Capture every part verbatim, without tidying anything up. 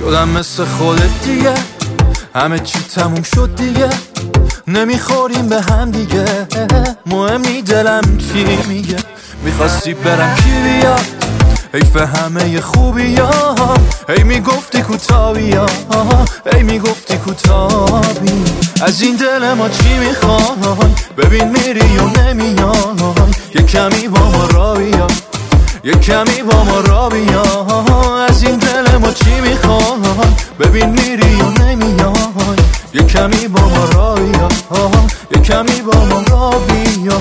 شدم مثل خودت دیگه، همه چی تموم شد دیگه، نمیخوریم به هم دیگه، مهم نی دلم چی میگه. میخواستی برم کی بیاد، حیف همه خوبی ها، هی میگفتی کوتاهی ها، هی میگفتی کوتاهی. از این دل ما چی میخوای، ببین میری و نمیای، یه کمی با ما را بیا، یه کمی با ما را بیا. از این دل ما چی میخوای، ببین میری و نمیای، یه کمی با ما را بیا، یه کمی با ما را بیا.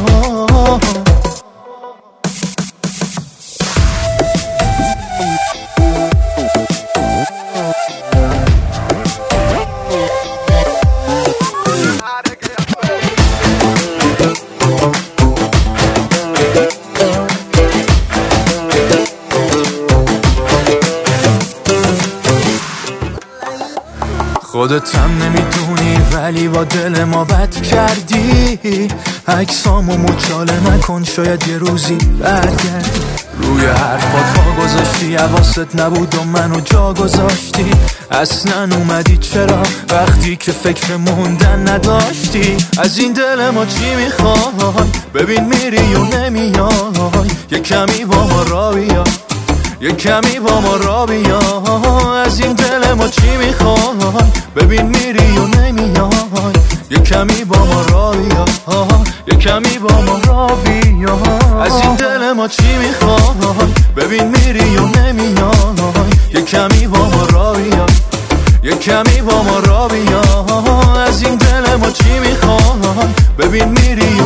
خودت هم نمیدونی ولی با دل ما بد کردی، عکسامو مچاله نکن شاید یه روزی برگردی. روی حرفات ها گذاشتی، حواست نبود و منو جا گذاشتی، اصلا اومدی چرا وقتی که فکر موندن نداشتی. از این دل ما چی میخوای، ببین میری و نمیای، یه کمی با ما را بیا، یه کمی با ما را بیا. از این دل ما چی میخوای، ببین میری و نمیای، یه کمی با ما را بیا، یه کمی با ما را بیا. از این دل ما چی میخوای، ببین میری و نمیای، یه کمی با ما را بیا، یه کمی با ما را بیا. از این دل ما چی میخوای، ببین میری